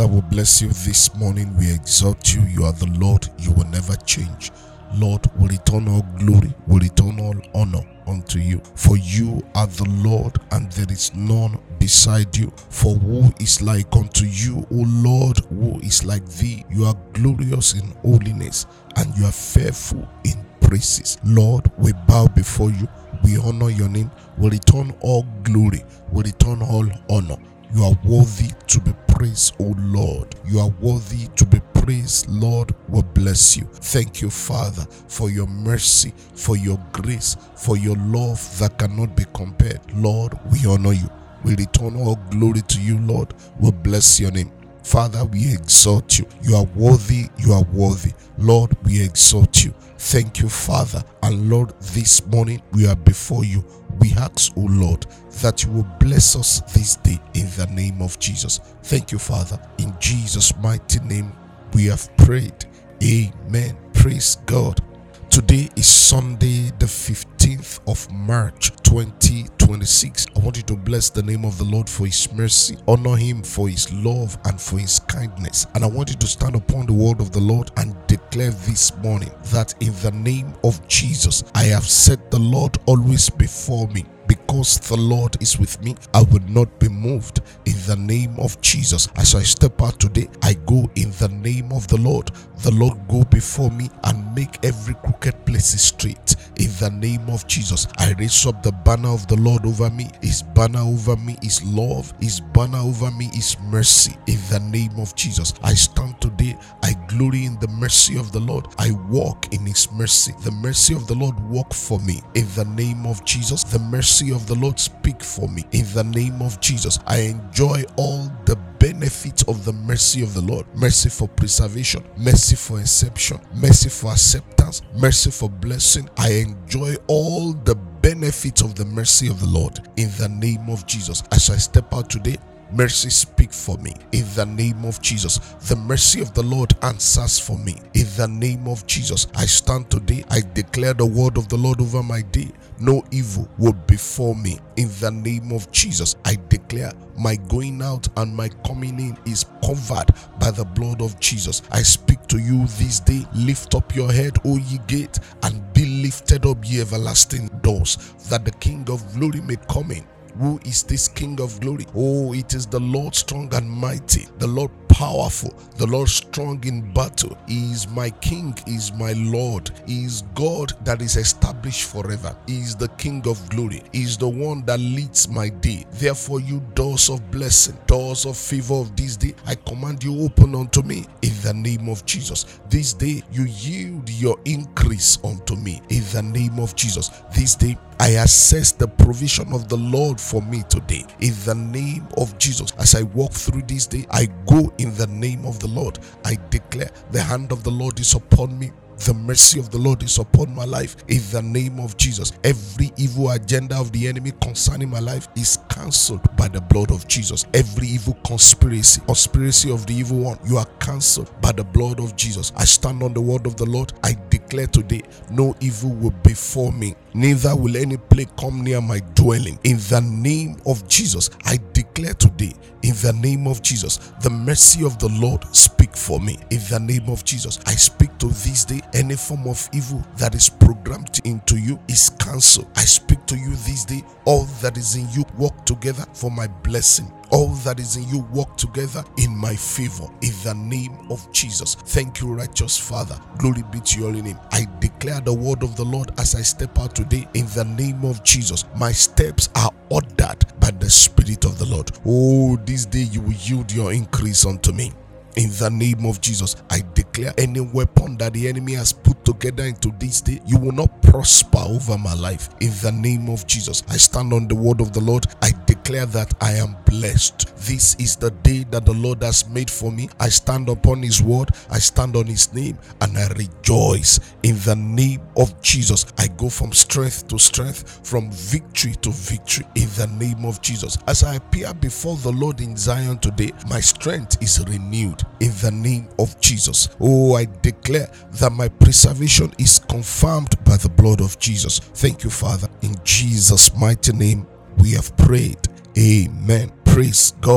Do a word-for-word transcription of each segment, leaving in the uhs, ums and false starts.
Father, we bless you this morning. We exalt you. You are the Lord. You will never change. Lord, we return all glory, we return all honor unto you. For you are the Lord, and there is none beside you. For who is like unto you, O Lord? Who is like thee? You are glorious in holiness, and you are fearful in praises. Lord, we bow before you. We honor your name. We return all glory. We return all honor. You are worthy to be praised, O Lord. You are worthy to be praised, Lord. We bless you. Thank you, Father, for your mercy, for your grace, for your love that cannot be compared. Lord, we honor you. We return all glory to you, Lord. We bless your name. Father, we exalt you. You are worthy. You are worthy. Lord, we exalt you. Thank you, Father. And Lord, this morning we are before you. We ask, O Lord, that you will bless us this day in the name of Jesus. Thank you, Father. In Jesus' mighty name we have prayed. Amen. Praise God. Today is Sunday, the fifteenth of March, twenty twenty-six. I want you to bless the name of the Lord for his mercy, honor him for his love and for his kindness. And I want you to stand upon the word of the Lord and declare this morning that in the name of Jesus, I have set the Lord always before me. Because the Lord is with me, I will not be moved. In the name of Jesus, as I step out today, I go in the name of the Lord. The Lord go before me and make every crooked place straight. In the name of Jesus, I raise up the banner of the Lord over me. His banner over me is love. His banner over me is mercy. In the name of Jesus, I stand today. I glory in the mercy of the Lord. I walk in his mercy. The mercy of the Lord walk for me. In the name of Jesus, the mercy of the Lord speak for me. In the name of Jesus, I enjoy all the benefits of the mercy of the Lord. Mercy for preservation, mercy for exception, mercy for acceptance, mercy for blessing. I enjoy all the benefits of the mercy of the Lord in the name of Jesus. As I step out today, mercy speak for me in the name of Jesus. The mercy of the Lord answers for me in the name of Jesus. I stand today. I declare the word of the Lord over my day. No evil will befall me in the name of Jesus. I declare my going out and my coming in is covered by the blood of Jesus. I speak to you this day. Lift up your head, O ye gate, and be lifted up, ye everlasting doors, that the King of glory may come in. Who is this King of glory? Oh, it is the Lord strong and mighty, the Lord powerful, the Lord strong in battle. He is my King, he is my Lord. He is God that is established forever. He is the King of glory. He is the one that leads my day. Therefore, you doors of blessing, doors of favor of this day, I command you open unto me in the name of Jesus. This day, you yield your increase unto me in the name of Jesus. This day, I assess the provision of the Lord for me today in the name of Jesus. As I walk through this day, I go in the name of the Lord. I declare the hand of the Lord is upon me. The mercy of the Lord is upon my life in the name of Jesus. Every evil agenda of the enemy concerning my life is cancelled by the blood of Jesus. Every evil conspiracy, conspiracy of the evil one, you are cancelled by the blood of Jesus. I stand on the word of the Lord. I declare today, no evil will befall me, neither will any plague come near my dwelling. In the name of Jesus, I declare today, in the name of Jesus, the mercy of the Lord speak for me. In the name of Jesus, I speak to this day, any form of evil that is programmed into you is cancelled. I speak to you this day, all that is in you work together for my blessing. All that is in you work together in my favor in the name of Jesus. Thank you, righteous Father. Glory be to your name. I declare the word of the Lord as I step out today in the name of Jesus. My steps are ordered by the Spirit of the Lord. Oh, this day you will yield your increase unto me. In the name of Jesus, I declare any weapon that the enemy has put together into this day, you will not prosper over my life. In the name of Jesus, I stand on the word of the Lord. I declare that I am blessed. This is the day that the Lord has made for me. I stand upon his word. I stand on his name and I rejoice. In the name of Jesus, I go from strength to strength, from victory to victory. In the name of Jesus, as I appear before the Lord in Zion today, my strength is renewed. In the name of Jesus. Oh, I declare that my preservation is confirmed by the blood of Jesus. Thank you, Father. In Jesus' mighty name, we have prayed. Amen. Praise God.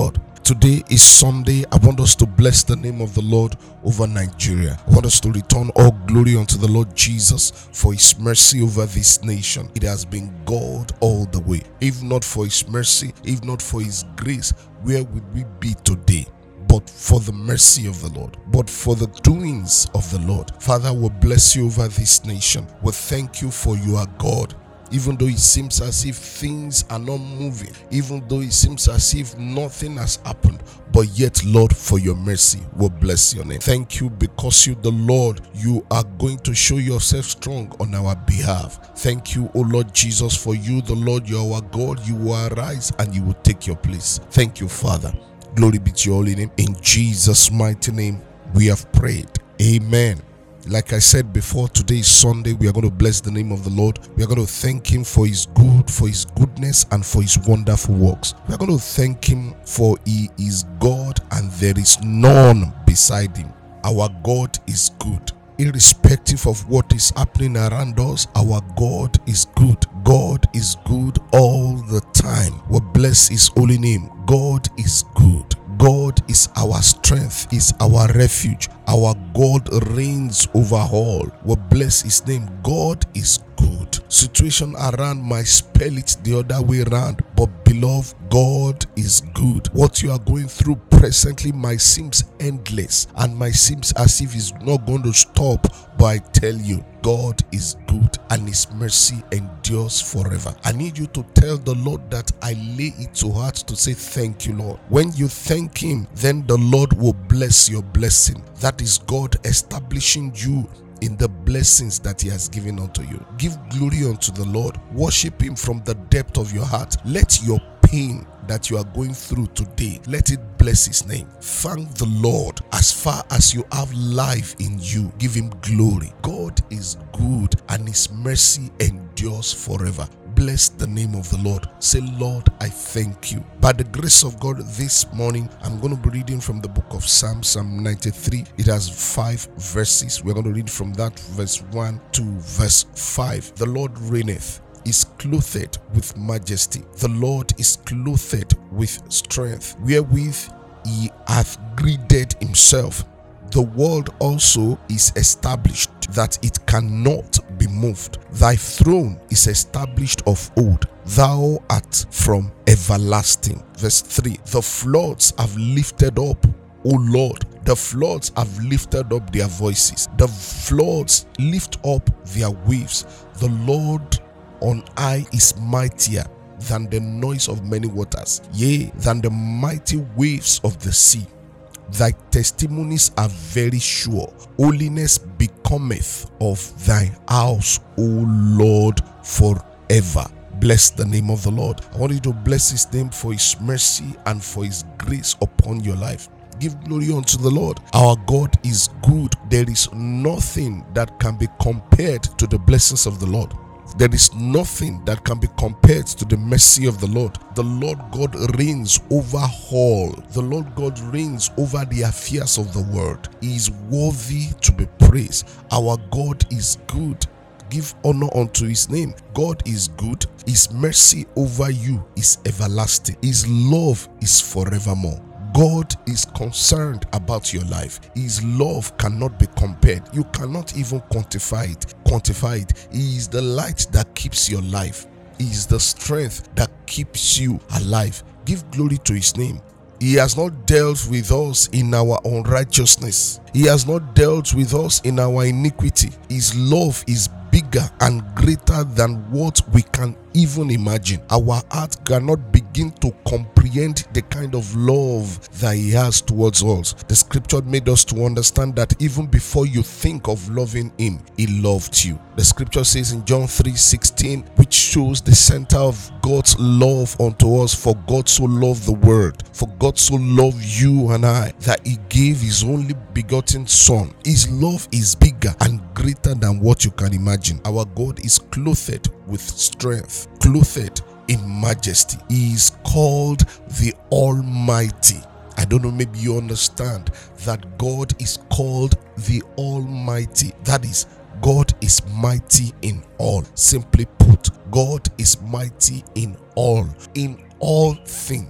Today is Sunday. I want us to bless the name of the Lord over Nigeria. I want us to return all glory unto the Lord Jesus for his mercy over this nation. It has been God all the way. If not for his mercy, if not for his grace, where would we be today? But for the mercy of the Lord, but for the doings of the Lord. Father, we bless you over this nation. We thank you for you are God. Even though it seems as if things are not moving, even though it seems as if nothing has happened, but yet, Lord, for your mercy, we bless your name. Thank you because you, the Lord, you are going to show yourself strong on our behalf. Thank you, O Lord Jesus, for you, the Lord, you are our God. You will arise and you will take your place. Thank you, Father. Glory be to your holy name. In Jesus' mighty name, we have prayed. Amen. Like I said before, today is Sunday. We are going to bless the name of the Lord. We are going to thank him for his good, for his goodness, and for his wonderful works. We are going to thank him for he is God and there is none beside him. Our God is good. Irrespective of what is happening around us, our God is good. God is good all the time. We bless his holy name. God is good. God is our strength, is our refuge. Our God reigns over all. We bless his name. God is good. Situation around might spell it the other way around, but beloved, God is good. What you are going through presently might seem endless and might seem as if it's not going to stop, but I tell you, God is good and his mercy endures forever. I need you to tell the Lord that I lay it to heart to say thank you, Lord. When you thank him, then the Lord will bless your blessing. That is God establishing you in the blessings that he has given unto you. Give glory unto the Lord. Worship him from the depth of your heart. Let your pain that you are going through today, let it bless his name. Thank the Lord as far as you have life in you. Give him glory. God is good and his mercy endures forever. Bless the name of the Lord. Say, Lord, I thank you. By the grace of God, this morning, I'm going to be reading from the book of Psalms, Psalm ninety-three. It has five verses. We're going to read from that verse one to verse five. The Lord reigneth, is clothed with majesty. The Lord is clothed with strength, wherewith he hath girded himself. The world also is established, that it cannot be moved. Thy throne is established of old. Thou art from everlasting. Verse three. The floods have lifted up, O Lord. The floods have lifted up their voices. The floods lift up their waves. The Lord on high is mightier than the noise of many waters, yea, than the mighty waves of the sea. Thy testimonies are very sure. Holiness becometh of thy house, O Lord, forever. Bless the name of the Lord. I want you to bless his name for his mercy and for his grace upon your life. Give glory unto the Lord. Our God is good. There is nothing that can be compared to the blessings of the Lord. There is nothing that can be compared to the mercy of the Lord. The Lord God reigns over all. The Lord God reigns over the affairs of the world. He is worthy to be praised. Our God is good. Give honor unto his name. God is good. His mercy over you is everlasting. His love is forevermore. God is concerned about your life. His love cannot be compared. You cannot even quantify it. Quantify it. He is the light that keeps your life. He is the strength that keeps you alive. Give glory to his name. He has not dealt with us in our unrighteousness. He has not dealt with us in our iniquity. His love is bigger and greater than what we can even imagine. Our heart cannot begin to comprehend the kind of love that he has towards us. The scripture made us to understand that even before you think of loving him, he loved you. The scripture says in John three sixteen, which shows the center of God's love unto us. For God so loved the world, for God so loved you and I, that he gave his only begotten son. His love is bigger and greater than what you can imagine. Our God is clothed with strength, clothed in majesty. He is called the Almighty. I don't know, maybe you understand that God is called the Almighty. That is, God is mighty in all. Simply put, God is mighty in all. In all things,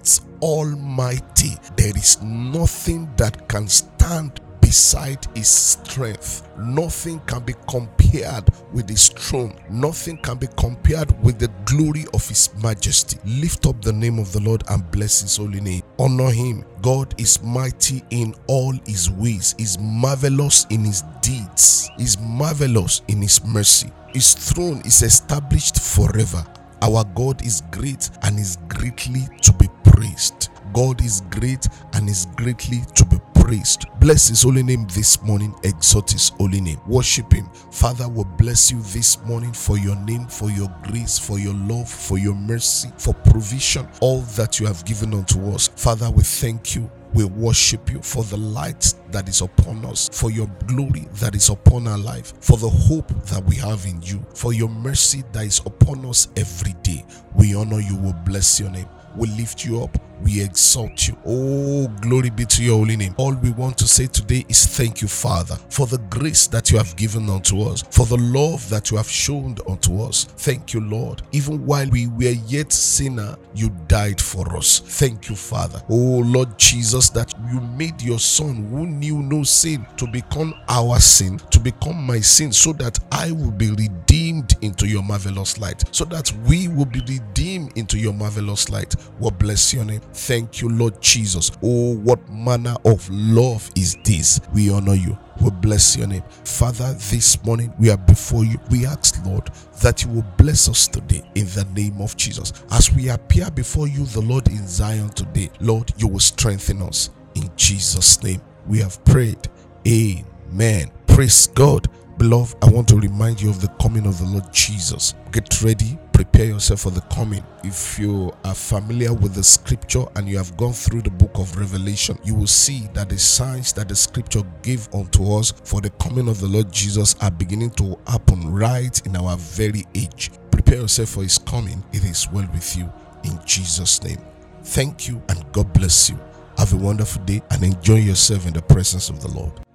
almighty. There is nothing that can stand beside his strength. Nothing can be compared with his throne. Nothing can be compared with the glory of his majesty. Lift up the name of the Lord and bless his holy name. Honor him. God is mighty in all his ways. He's marvelous in his deeds. He's marvelous in his mercy. His throne is established forever. Our God is great and is greatly to be praised. God is great and is greatly to be praised. Bless his holy name this morning. Exalt his holy name. Worship him. Father, we bless you this morning for your name, for your grace, for your love, for your mercy, for provision, all that you have given unto us. Father, we thank you. We worship you for the light that is upon us, for your glory that is upon our life, for the hope that we have in you, for your mercy that is upon us every day. We honor you. We bless your name. We lift you up. We exalt you. Oh, glory be to your holy name. All we want to say today is thank you, Father, for the grace that you have given unto us, for the love that you have shown unto us. Thank you, Lord. Even while we were yet sinner, you died for us. Thank you, Father. Oh, Lord Jesus, that you made your Son who knew no sin to become our sin, to become my sin, so that I will be redeemed into your marvelous light, so that we will be redeemed into your marvelous light. Well, bless your name. Thank you, Lord Jesus. Oh, what manner of love is this? We honor you. We bless your name. Father, this morning we are before you. We ask, Lord, that you will bless us today in the name of Jesus. As we appear before you, the Lord, in Zion today, Lord, you will strengthen us. In Jesus' name we have prayed. Amen. Praise God. Beloved, I want to remind you of the coming of the Lord Jesus. Get ready. Prepare yourself for the coming. If you are familiar with the scripture and you have gone through the book of Revelation, you will see that the signs that the scripture gave unto us for the coming of the Lord Jesus are beginning to happen right in our very age. Prepare yourself for his coming. It is well with you in Jesus' name. Thank you and God bless you. Have a wonderful day and enjoy yourself in the presence of the Lord.